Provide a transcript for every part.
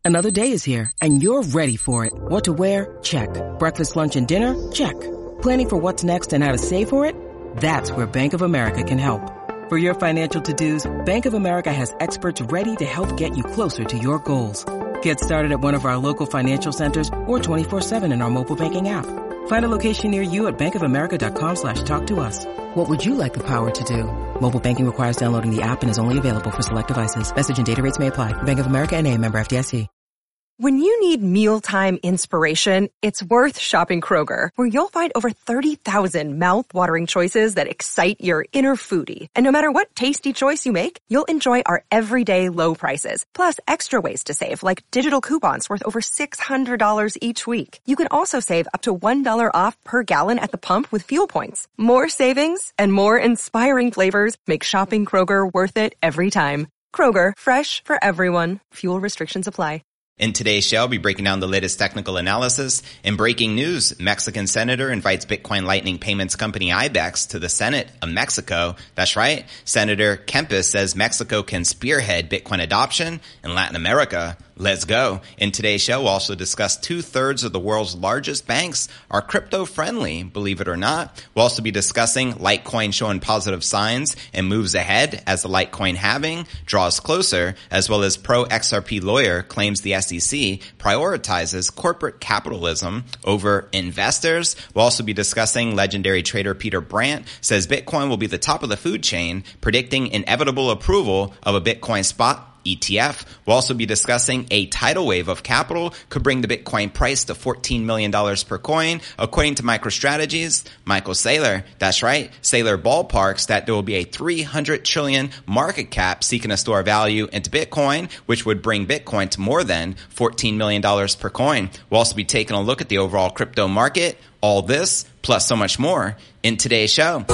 Another day is here, and you're ready for it. What to wear? Check. Breakfast, lunch, and dinner? Check. Planning for what's next and how to save for it? That's where Bank of America can help. For your financial to-dos, Bank of America has experts ready to help get you closer to your goals. Get started at one of our local financial centers or 24/7 in our mobile banking app. Find a location near you at bankofamerica.com/talktous. What would you like the power to do? Mobile banking requires downloading the app and is only available for select devices. Message and data rates may apply. Bank of America NA, member FDIC. When you need mealtime inspiration, it's worth shopping Kroger, where you'll find over 30,000 mouth-watering choices that excite your inner foodie. And no matter what tasty choice you make, you'll enjoy our everyday low prices, plus extra ways to save, like digital coupons worth over $600 each week. You can also save up to $1 off per gallon at the pump with fuel points. More savings and more inspiring flavors make shopping Kroger worth it every time. Kroger, fresh for everyone. Fuel restrictions apply. In today's show, I'll be breaking down the latest technical analysis. In breaking news, Mexican senator invites Bitcoin Lightning payments company IBEX to the Senate of Mexico. That's right. Senator Kempes says Mexico can spearhead Bitcoin adoption in Latin America. Let's go. In today's show, we'll also discuss 2/3 of the world's largest banks are crypto-friendly, believe it or not. We'll also be discussing Litecoin showing positive signs and moves ahead as the Litecoin halving draws closer, as well as pro-XRP lawyer claims the SEC prioritizes corporate capitalism over investors. We'll also be discussing legendary trader Peter Brandt says Bitcoin will be the top of the food chain, predicting inevitable approval of a Bitcoin spot ETF. We'll also be discussing a tidal wave of capital could bring the Bitcoin price to $14 million per coin. According to MicroStrategy's Michael Saylor, that's right, Saylor ballparks that there will be a 300 trillion market cap seeking to store value into Bitcoin, which would bring Bitcoin to more than $14 million per coin. We'll also be taking a look at the overall crypto market. All this, plus so much more, in today's show.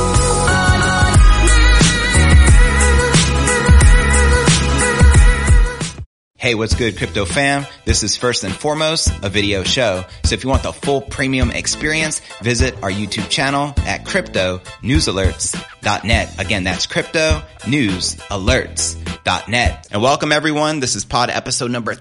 Hey, what's good, crypto fam? This is first and foremost a video show. So if you want the full premium experience, visit our YouTube channel at cryptonewsalerts.net. Again, that's cryptonewsalerts.net. And welcome everyone. This is pod episode number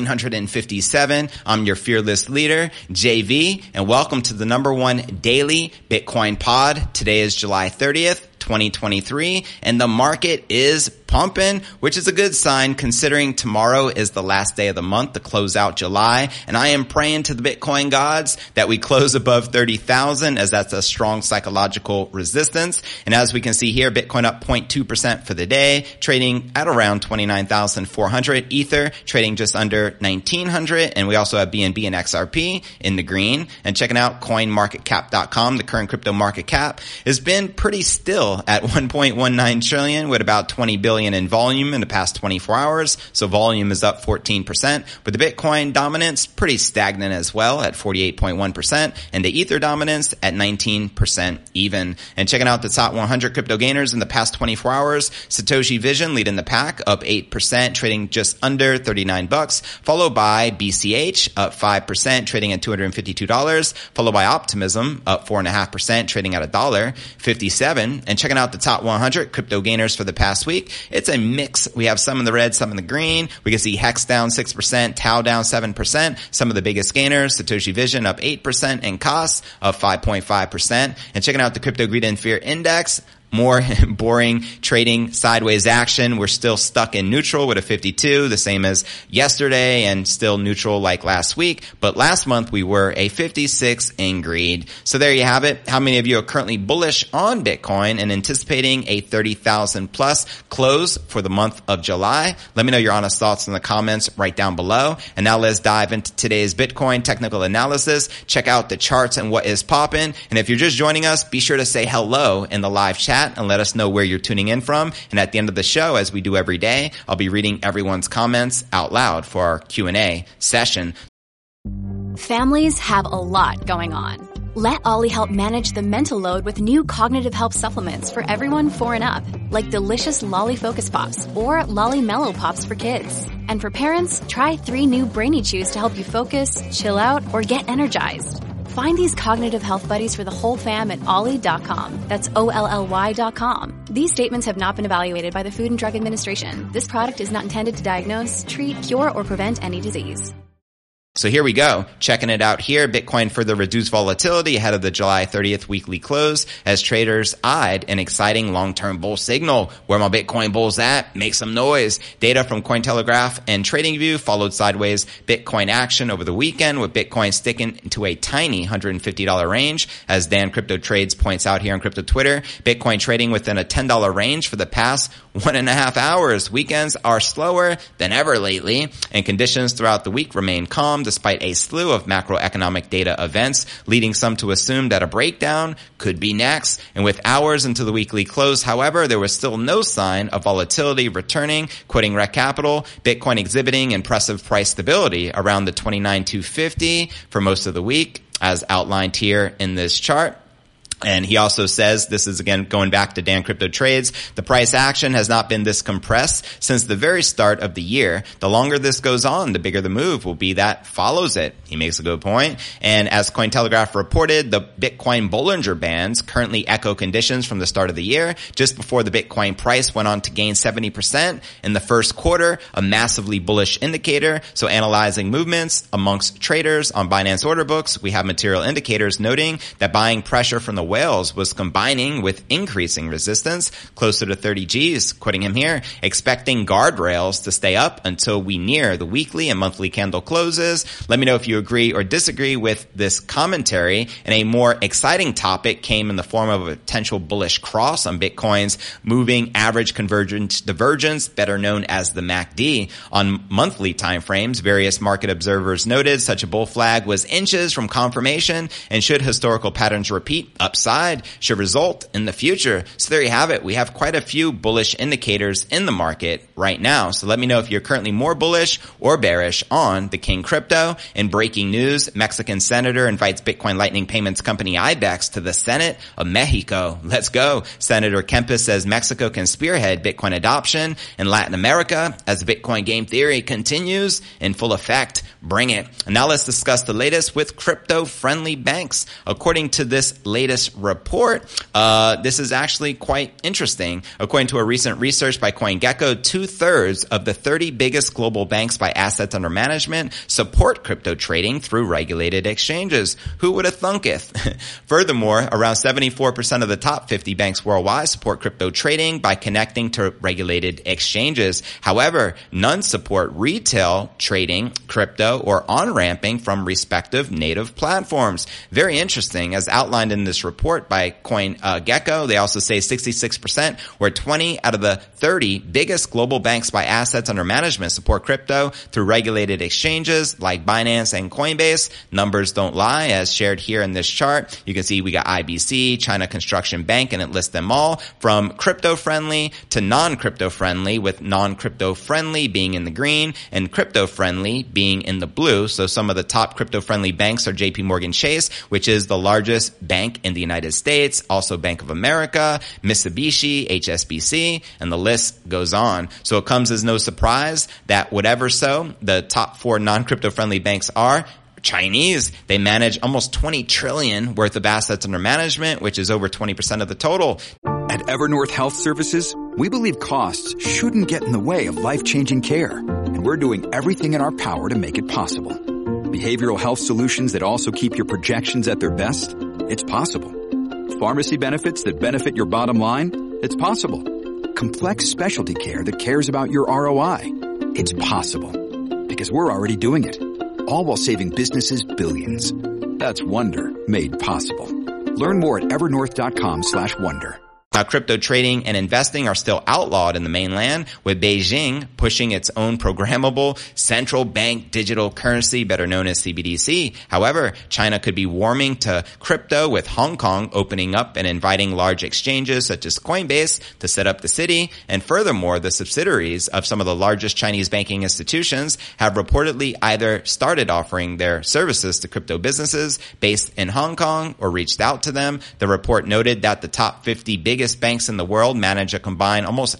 1357. I'm your fearless leader, JV, and welcome to the number one daily Bitcoin pod. Today is July 30th. 2023, and the market is pumping, which is a good sign considering tomorrow is the last day of the month to close out July. And I am praying to the Bitcoin gods that we close above 30,000, as that's a strong psychological resistance. And as we can see here, Bitcoin up 0.2% for the day, trading at around 29,400. Ether trading just under 1,900. And we also have BNB and XRP in the green. And checking out coinmarketcap.com, the current crypto market cap has been pretty still at 1.19 trillion with about 20 billion in volume in the past 24 hours. So volume is up 14%, but the Bitcoin dominance pretty stagnant as well at 48.1%, and the Ether dominance at 19% even. And checking out the top 100 crypto gainers in the past 24 hours, Satoshi Vision leading the pack up 8%, trading just under $39, followed by BCH up 5%, trading at $252, followed by Optimism up 4.5%, trading at $1.57. And checking out the top 100 crypto gainers for the past week, it's a mix. We have some in the red, some in the green. We can see Hex down 6%, Tau down 7%. Some of the biggest gainers, Satoshi Vision up 8% and COS up 5.5%. And checking out the Crypto Greed and Fear Index, more boring trading sideways action. We're still stuck in neutral with a 52, the same as yesterday, and still neutral like last week. But last month we were a 56 in greed. So there you have it. How many of you are currently bullish on Bitcoin and anticipating a 30,000 plus close for the month of July? Let me know your honest thoughts in the comments right down below. And now let's dive into today's Bitcoin technical analysis. Check out the charts and what is popping. And if you're just joining us, be sure to say hello in the live chat and let us know where you're tuning in from. And at the end of the show, as we do every day, I'll be reading everyone's comments out loud for our Q&A session. Families have a lot going on. Let Ollie help manage the mental load with new cognitive help supplements for everyone 4 and up, like delicious Lolly Focus Pops or Lolly Mellow Pops for kids. And for parents, try 3 new Brainy Chews to help you focus, chill out, or get energized. Find these cognitive health buddies for the whole fam at Ollie.com. That's OLLY.com. These statements have not been evaluated by the Food and Drug Administration. This product is not intended to diagnose, treat, cure, or prevent any disease. So here we go. Checking it out here. Bitcoin further reduced volatility ahead of the July 30th weekly close as traders eyed an exciting long-term bull signal. Where my Bitcoin bulls at? Make some noise. Data from Cointelegraph and TradingView followed sideways Bitcoin action over the weekend, with Bitcoin sticking to a tiny $150 range. As Dan Crypto Trades points out here on Crypto Twitter, Bitcoin trading within a $10 range for the past 1.5 hours. Weekends are slower than ever lately, and conditions throughout the week remain calm despite a slew of macroeconomic data events, leading some to assume that a breakdown could be next. And with hours into the weekly close, however, there was still no sign of volatility returning, quoting Rec Capital, Bitcoin exhibiting impressive price stability around the 29,250 for most of the week, as outlined here in this chart. And he also says, this is again going back to Dan Crypto Trades, the price action has not been this compressed since the very start of the year. The longer this goes on, the bigger the move will be that follows it. He makes a good point. And as Cointelegraph reported, the Bitcoin Bollinger Bands currently echo conditions from the start of the year, just before the Bitcoin price went on to gain 70% in the first quarter, a massively bullish indicator. So analyzing movements amongst traders on Binance order books, we have material indicators noting that buying pressure from the whales was combining with increasing resistance closer to 30 Gs. Quoting him here, expecting guardrails to stay up until we near the weekly and monthly candle closes. Let me know if you agree or disagree with this commentary. And a more exciting topic came in the form of a potential bullish cross on Bitcoin's moving average divergence, better known as the MACD. On monthly timeframes, various market observers noted such a bull flag was inches from confirmation, and should historical patterns repeat, upside should result in the future. So there you have it. We have quite a few bullish indicators in the market right now. So let me know if you're currently more bullish or bearish on the King Crypto. In breaking news, Mexican senator invites Bitcoin Lightning payments company IBEX to the Senate of Mexico. Let's go. Senator Kempis says Mexico can spearhead Bitcoin adoption in Latin America as the Bitcoin game theory continues in full effect. Bring it. And now let's discuss the latest with crypto-friendly banks. According to this latest report, this is actually quite interesting. According to a recent research by CoinGecko, 2/3 of the 30 biggest global banks by assets under management support crypto trading through regulated exchanges. Who would have thunketh? Furthermore, around 74% of the top 50 banks worldwide support crypto trading by connecting to regulated exchanges. However, none support retail trading crypto or on-ramping from respective native platforms. Very interesting. As outlined in this report by CoinGecko, they also say 66%, where 20 out of the 30 biggest global banks by assets under management support crypto through regulated exchanges like Binance and Coinbase. Numbers don't lie, as shared here in this chart. You can see we got IBC, China Construction Bank, and it lists them all from crypto-friendly to non-crypto-friendly, with non-crypto-friendly being in the green and crypto-friendly being in the blue. So some of the top crypto-friendly banks are JP Morgan Chase, which is the largest bank in the United States, also Bank of America, Mitsubishi, HSBC, and the list goes on. So it comes as no surprise that whatever the top 4 non-crypto friendly banks are Chinese. They manage almost 20 trillion worth of assets under management, which is over 20% of the total. At Evernorth Health Services, we believe costs shouldn't get in the way of life-changing care, and we're doing everything in our power to make it possible. Behavioral health solutions that also keep your projections at their best? It's possible. Pharmacy benefits that benefit your bottom line? It's possible. Complex specialty care that cares about your ROI? It's possible. Because we're already doing it. All while saving businesses billions. That's Wonder made possible. Learn more at evernorth.com/wonder. Now, crypto trading and investing are still outlawed in the mainland, with Beijing pushing its own programmable central bank digital currency, better known as CBDC. However, China could be warming to crypto, with Hong Kong opening up and inviting large exchanges such as Coinbase to set up the city. And furthermore, the subsidiaries of some of the largest Chinese banking institutions have reportedly either started offering their services to crypto businesses based in Hong Kong or reached out to them. The report noted that the top 50 biggest biggest banks in the world manage a combined almost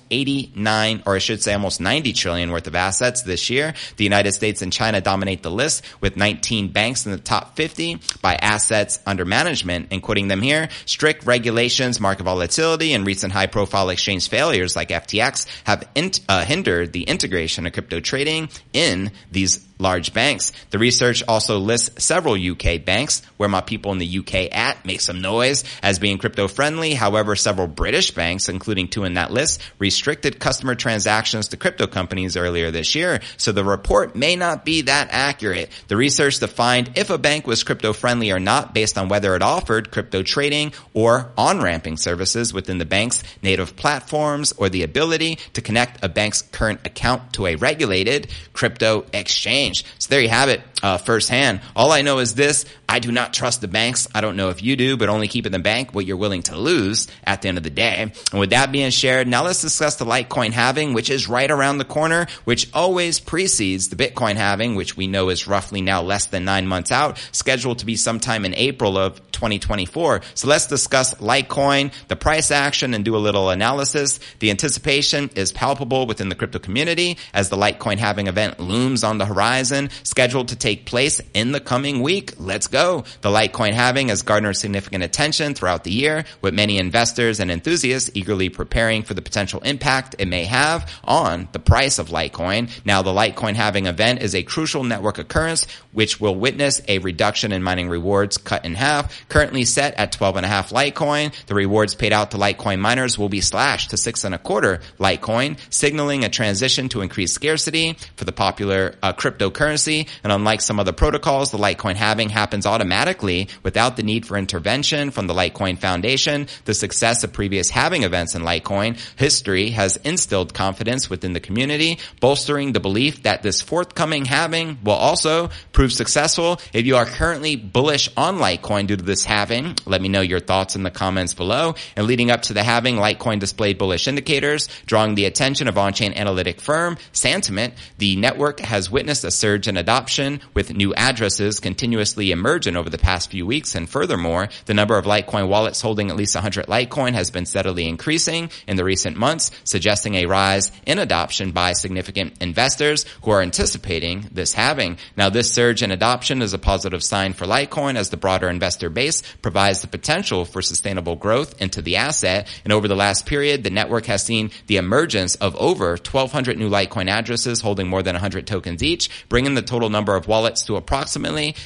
90 trillion worth of assets this year. The United States and China dominate the list with 19 banks in the top 50 by assets under management. And quoting them here, strict regulations, market volatility, and recent high-profile exchange failures like FTX have hindered the integration of crypto trading in these large banks. The research also lists several UK banks, where my people in the UK at make some noise, as being crypto friendly. However, several British banks, including 2 in that list, restricted customer transactions to crypto companies earlier this year. So the report may not be that accurate. The research defined if a bank was crypto friendly or not based on whether it offered crypto trading or on-ramping services within the bank's native platforms, or the ability to connect a bank's current account to a regulated crypto exchange. So there you have it, firsthand. All I know is this: I do not trust the banks. I don't know if you do, but only keep in the bank what you're willing to lose at the end of the day. And with that being shared, now let's discuss the Litecoin halving, which is right around the corner, which always precedes the Bitcoin halving, which we know is roughly now less than 9 months out, scheduled to be sometime in April of 2024. So let's discuss Litecoin, the price action, and do a little analysis. The anticipation is palpable within the crypto community as the Litecoin halving event looms on the horizon, scheduled to take place in the coming week. Let's go. The Litecoin halving has garnered significant attention throughout the year, with many investors and enthusiasts eagerly preparing for the potential impact it may have on the price of Litecoin. Now, the Litecoin halving event is a crucial network occurrence which will witness a reduction in mining rewards cut in half. Currently set at 12.5 Litecoin, the rewards paid out to Litecoin miners will be slashed to 6.25 Litecoin, signaling a transition to increased scarcity for the popular cryptocurrency. And unlike some other protocols, the Litecoin halving happens automatically without the need for intervention from the Litecoin Foundation. The success of previous halving events in Litecoin history has instilled confidence within the community, bolstering the belief that this forthcoming halving will also prove successful. If you are currently bullish on Litecoin due to this halving, let me know your thoughts in the comments below. And leading up to the halving, Litecoin displayed bullish indicators, drawing the attention of on-chain analytic firm Santiment. The network has witnessed a surge in adoption, with new addresses continuously emerging over the past few weeks. And furthermore, the number of Litecoin wallets holding at least 100 Litecoin has been steadily increasing in the recent months, suggesting a rise in adoption by significant investors who are anticipating this halving. Now, this surge in adoption is a positive sign for Litecoin, as the broader investor base provides the potential for sustainable growth into the asset. And over the last period, the network has seen the emergence of over 1,200 new Litecoin addresses holding more than 100 tokens each, bringing the total number of wallets to approximately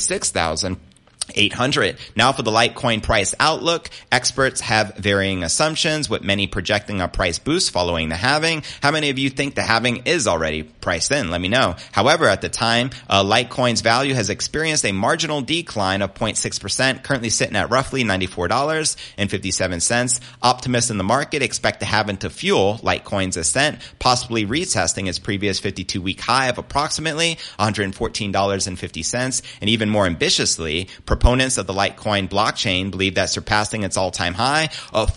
36,800. Now for the Litecoin price outlook, experts have varying assumptions, with many projecting a price boost following the halving. How many of you think the halving is already priced in? Let me know. However, at the time, Litecoin's value has experienced a marginal decline of 0.6%, currently sitting at roughly $94.57. Optimists in the market expect the halving to fuel Litecoin's ascent, possibly retesting its previous 52-week high of approximately $114.50, and even more ambitiously, proponents of the Litecoin blockchain believe that surpassing its all-time high of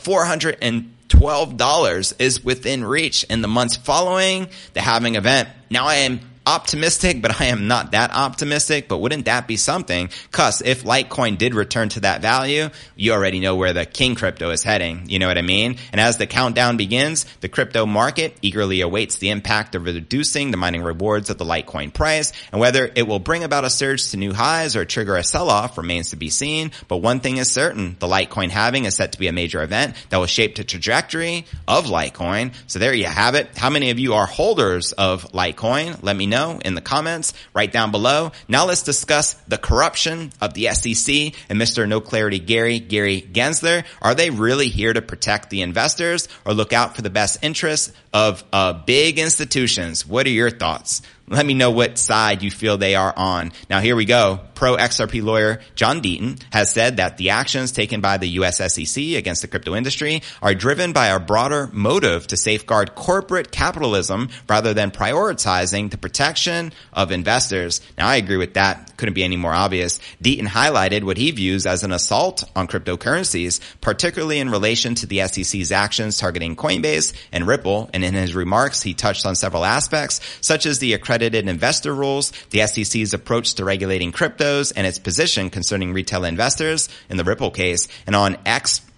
$412 is within reach in the months following the halving event. Now, I am optimistic, but I am not that optimistic. But wouldn't that be something? Cause if Litecoin did return to that value, you already know where the king crypto is heading. You know what I mean? And as the countdown begins, the crypto market eagerly awaits the impact of reducing the mining rewards of the Litecoin price. And whether it will bring about a surge to new highs or trigger a sell-off remains to be seen. But one thing is certain, the Litecoin halving is set to be a major event that will shape the trajectory of Litecoin. So there you have it. How many of you are holders of Litecoin? Let me know in the comments right down below. Now let's discuss the corruption of the SEC and Mr. No Clarity Gary Gensler. Are they really here to protect the investors or look out for the best interests of big institutions? What are your thoughts? Let me know what side you feel they are on. Now here we go. Pro-XRP lawyer John Deaton has said that the actions taken by the US SEC against the crypto industry are driven by a broader motive to safeguard corporate capitalism rather than prioritizing the protection of investors. Now I agree with that. Couldn't be any more obvious. Deaton highlighted what he views as an assault on cryptocurrencies, particularly in relation to the SEC's actions targeting Coinbase and Ripple. And in his remarks, he touched on several aspects, such as the accredited investor rules, the SEC's approach to regulating cryptos, and its position concerning retail investors in the Ripple case. And on X,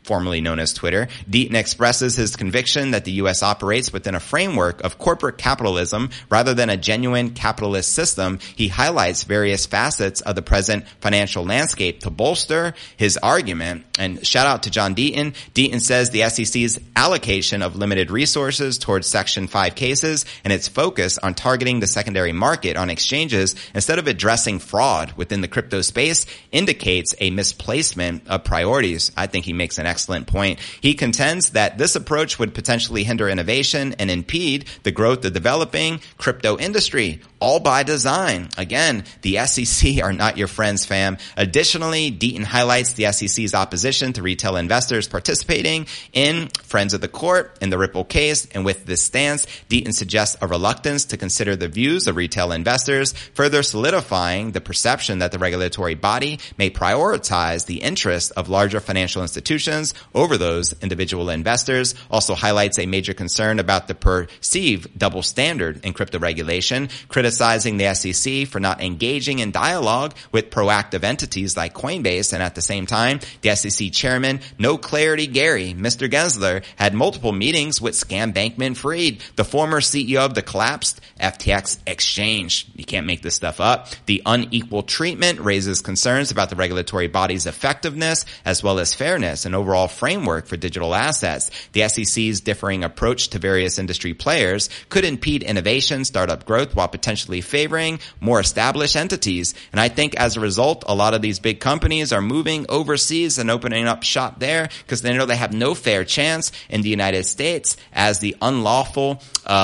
formerly known as Twitter. Deaton expresses his conviction that the U.S. operates within a framework of corporate capitalism rather than a genuine capitalist system. He highlights various facets of the present financial landscape to bolster his argument. And shout out to John Deaton. Deaton says the SEC's allocation of limited resources towards Section 5 cases and its focus on targeting the secondary market on exchanges instead of addressing fraud within the crypto space indicates a misplacement of priorities. I think he makes an excellent point. He contends that this approach would potentially hinder innovation and impede the growth of developing crypto industry, all by design. Again, the SEC are not your friends, fam. Additionally, Deaton highlights the SEC's opposition to retail investors participating in Friends of the Court in the Ripple case, and with this stance, Deaton suggests a reluctance to consider the views of retail investors, further solidifying the perception that the regulatory body may prioritize the interests of larger financial institutions over those individual investors. Also highlights a major concern about the perceived double standard in crypto regulation, criticizing the SEC for not engaging in dialogue with proactive entities like Coinbase. And at the same time, the SEC chairman, No Clarity Gary, Mr. Gensler, had multiple meetings with Sam Bankman-Fried, the former CEO of the collapsed FTX exchange. You can't make this stuff up. The unequal treatment raises concerns about the regulatory body's effectiveness as well as fairness and overall framework for digital assets. The SEC's differing approach to various industry players could impede innovation, startup growth, while potentially favoring more established entities. And I think as a result, a lot of these big companies are moving overseas and opening up shop there because they know they have no fair chance in the United States as the unlawful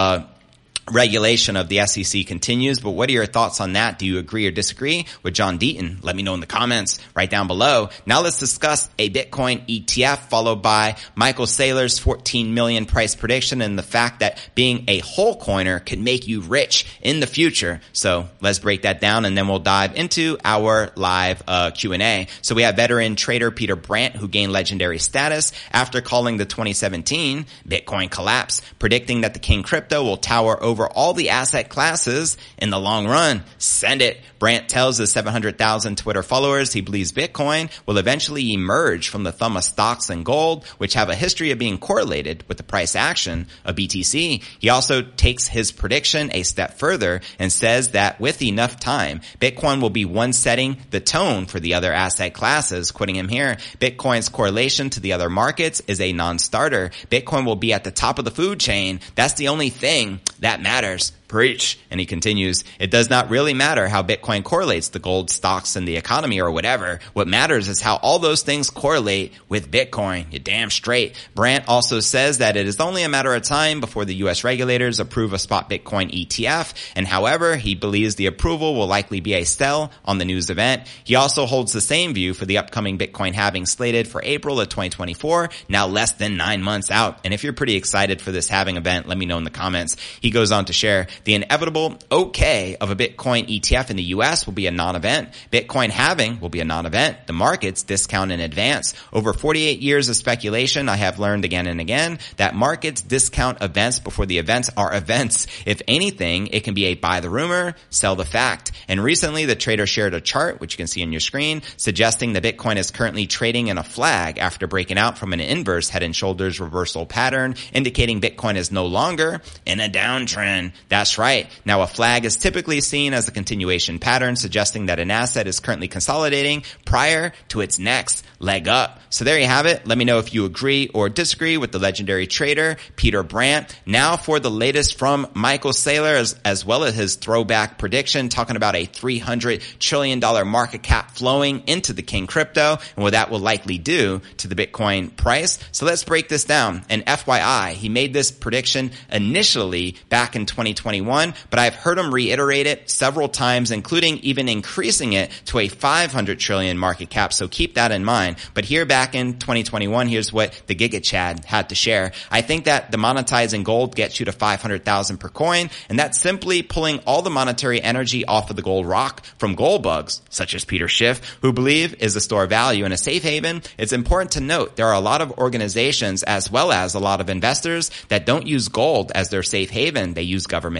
regulation of the SEC continues. But what are your thoughts on that? Do you agree or disagree with John Deaton? Let me know in the comments right down below. Now let's discuss a Bitcoin ETF, followed by Michael Saylor's 14 million price prediction and the fact that being a whole coiner can make you rich in the future. So let's break that down, and then we'll dive into our live Q&A. So we have veteran trader Peter Brandt, who gained legendary status after calling the 2017 Bitcoin collapse, predicting that the King Crypto will tower over all the asset classes in the long run. Send it. Brandt tells his 700,000 Twitter followers he believes Bitcoin will eventually emerge from the thumb of stocks and gold, which have a history of being correlated with the price action of BTC. He also takes his prediction a step further and says that with enough time, Bitcoin will be one setting the tone for the other asset classes. Quoting him here, Bitcoin's correlation to the other markets is a non-starter. Bitcoin will be at the top of the food chain. That's the only thing that matters. Preach. And he continues, it does not really matter how Bitcoin correlates to gold, stocks, and the economy or whatever. What matters is how all those things correlate with Bitcoin. You're damn straight. Brandt also says that it is only a matter of time before the U.S. regulators approve a spot Bitcoin ETF. And however, he believes the approval will likely be a sell on the news event. He also holds the same view for the upcoming Bitcoin halving slated for April of 2024, now less than 9 months out. And if you're pretty excited for this halving event, let me know in the comments. He goes on to share, the inevitable okay of a Bitcoin ETF in the U.S. will be a non-event. Bitcoin halving will be a non-event. The markets discount in advance. Over 48 years of speculation, I have learned again and again that markets discount events before the events are events. If anything, it can be a buy the rumor, sell the fact. And recently, the trader shared a chart, which you can see on your screen, suggesting that Bitcoin is currently trading in a flag after breaking out from an inverse head and shoulders reversal pattern, indicating Bitcoin is no longer in a downtrend. That's right. Now, a flag is typically seen as a continuation pattern, suggesting that an asset is currently consolidating prior to its next leg up. So there you have it. Let me know if you agree or disagree with the legendary trader, Peter Brandt. Now for the latest from Michael Saylor, as well as his throwback prediction, talking about a $300 trillion market cap flowing into the King Crypto and what that will likely do to the Bitcoin price. So let's break this down. And FYI, he made this prediction initially back in 2021, but I've heard him reiterate it several times, including even increasing it to a 500 trillion market cap. So keep that in mind. But here back in 2021, here's what the Giga Chad had to share. I think that the monetizing gold gets you to 500,000 per coin, and that's simply pulling all the monetary energy off of the gold rock from gold bugs, such as Peter Schiff, who believe is a store of value and a safe haven. It's important to note there are a lot of organizations as well as a lot of investors that don't use gold as their safe haven. They use government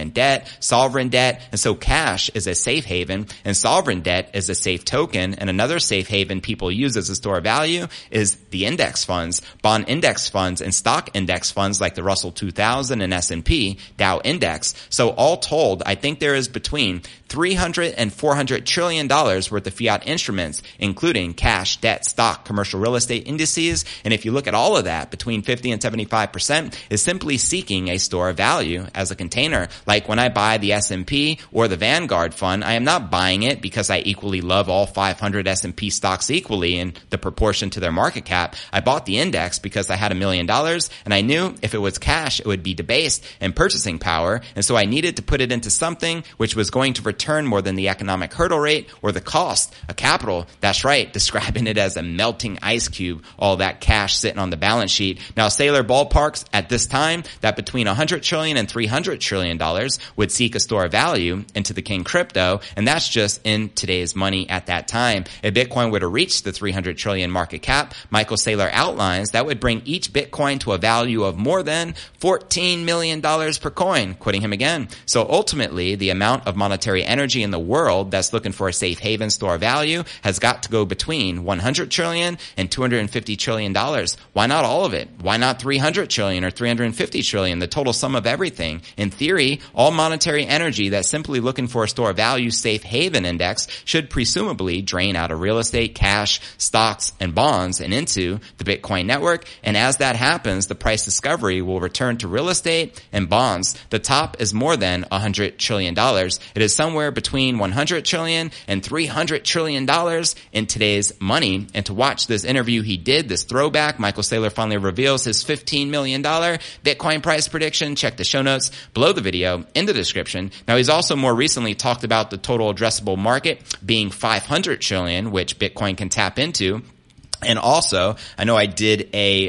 government debt, sovereign debt, and so cash is a safe haven, and sovereign debt is a safe token, and another safe haven people use as a store of value is the index funds, bond index funds, and stock index funds like the Russell 2000 and S&P Dow Index. So all told, I think there is between $300 and $400 trillion worth of fiat instruments, including cash, debt, stock, commercial real estate indices. And if you look at all of that, between 50 and 75% is simply seeking a store of value as a container. Like when I buy the S&P or the Vanguard fund, I am not buying it because I equally love all 500 S&P stocks equally in the proportion to their market cap. I bought the index because I had $1 million and I knew if it was cash, it would be debased in purchasing power. And so I needed to put it into something which was going to return more than the economic hurdle rate or the cost of capital. That's right, describing it as a melting ice cube, all that cash sitting on the balance sheet. Now, Saylor ballparks at this time that between $100 trillion and $300 trillion would seek a store of value into the king crypto, and that's just in today's money at that time. If Bitcoin were to reach the 300 trillion market cap, Michael Saylor outlines that would bring each Bitcoin to a value of more than $14 million per coin, quoting him again. So ultimately, the amount of monetary energy in the world that's looking for a safe haven store of value has got to go between 100 trillion and $250 trillion. Why not all of it? Why not 300 trillion or 350 trillion, the total sum of everything? In theory, all monetary energy that's simply looking for a store of value safe haven index should presumably drain out of real estate, cash, stocks, and bonds and into the Bitcoin network. And as that happens, the price discovery will return to real estate and bonds. The top is more than $100 trillion. It is somewhere between $100 trillion and $300 trillion in today's money. And to watch this interview he did, this throwback, Michael Saylor finally reveals his $15 million Bitcoin price prediction. Check the show notes below the video in the description. Now, he's also more recently talked about the total addressable market being 500 trillion, which Bitcoin can tap into. And also, I know I did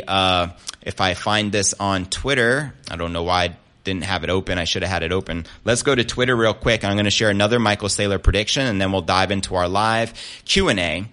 if I find this on Twitter, I don't know why I didn't have it open. I should have had it open. Let's go to Twitter real quick. I'm going to share another Michael Saylor prediction, and then we'll dive into our live Q&A.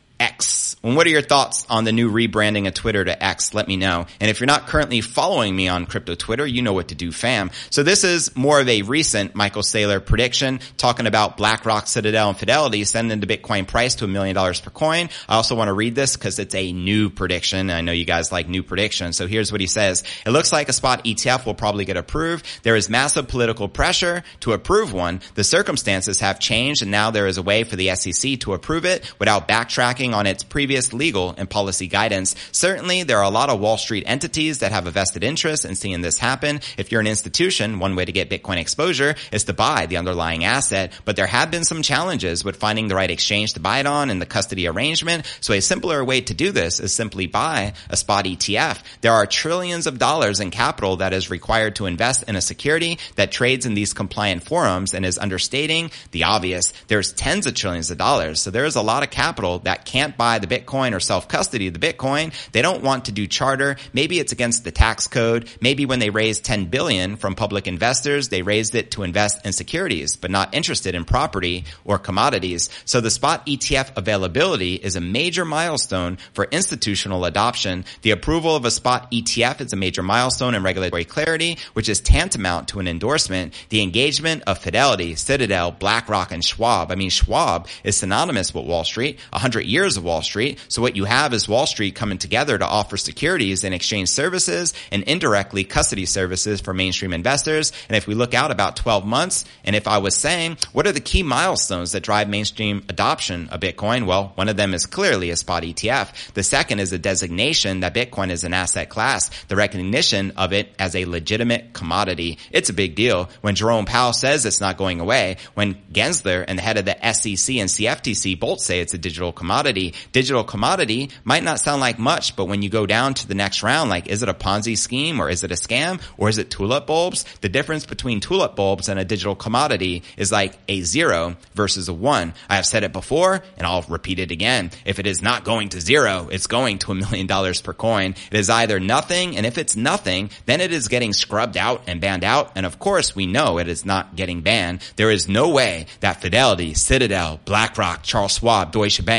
X. And what are your thoughts on the new rebranding of Twitter to X? Let me know. And if you're not currently following me on crypto Twitter, you know what to do, fam. So this is more of a recent Michael Saylor prediction talking about BlackRock, Citadel, and Fidelity sending the Bitcoin price to $1 million per coin. I also want to read this because it's a new prediction. I know you guys like new predictions. So here's what he says. It looks like a spot ETF will probably get approved. There is massive political pressure to approve one. The circumstances have changed, and now there is a way for the SEC to approve it without backtracking on its previous legal and policy guidance. Certainly, there are a lot of Wall Street entities that have a vested interest in seeing this happen. If you're an institution, one way to get Bitcoin exposure is to buy the underlying asset, but there have been some challenges with finding the right exchange to buy it on and the custody arrangement. So a simpler way to do this is simply buy a spot ETF. There are trillions of dollars in capital that is required to invest in a security that trades in these compliant forums and is understating the obvious. There's tens of trillions of dollars. So there is a lot of capital that can't buy the Bitcoin or self-custody the Bitcoin. They don't want to do charter. Maybe it's against the tax code. Maybe when they raised $10 billion from public investors, they raised it to invest in securities, but not interested in property or commodities. So the spot ETF availability is a major milestone for institutional adoption. The approval of a spot ETF is a major milestone in regulatory clarity, which is tantamount to an endorsement. The engagement of Fidelity, Citadel, BlackRock, and Schwab. I mean, Schwab is synonymous with Wall Street, 100 years of Wall Street. So what you have is Wall Street coming together to offer securities and exchange services and indirectly custody services for mainstream investors. And if we look out about 12 months, and if I was saying, what are the key milestones that drive mainstream adoption of Bitcoin? Well, one of them is clearly a spot ETF. The second is a designation that Bitcoin is an asset class, the recognition of it as a legitimate commodity. It's a big deal. When Jerome Powell says it's not going away, when Gensler and the head of the SEC and CFTC both say it's a digital commodity. Digital commodity might not sound like much, but when you go down to the next round, like, is it a Ponzi scheme or is it a scam or is it tulip bulbs? The difference between tulip bulbs and a digital commodity is like a 0 versus a 1. I have said it before and I'll repeat it again. If it is not going to 0, it's going to $1 million per coin. It is either nothing, and if it's nothing, then it is getting scrubbed out and banned out. And of course, we know it is not getting banned. There is no way that Fidelity, Citadel, BlackRock, Charles Schwab, Deutsche Bank, Credit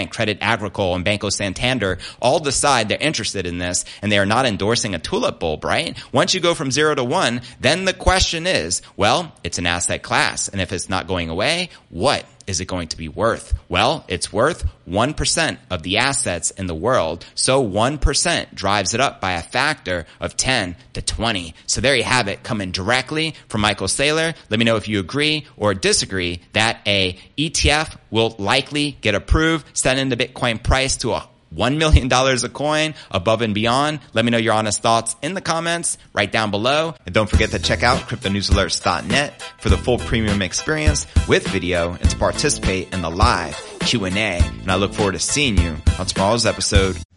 Agricole and Banco Santander all decide they're interested in this and they are not endorsing a tulip bulb, right? Once you go from 0 to 1, then the question is, well, it's an asset class. And if it's not going away, what is it going to be worth? Well, it's worth 1% of the assets in the world. So 1% drives it up by a factor of 10 to 20. So there you have it, coming directly from Michael Saylor. Let me know if you agree or disagree that a ETF will likely get approved, sending the Bitcoin price to a $1 million a coin above and beyond. Let me know your honest thoughts in the comments right down below. And don't forget to check out cryptonewsalerts.net for the full premium experience with video and to participate in the live Q&A. And I look forward to seeing you on tomorrow's episode.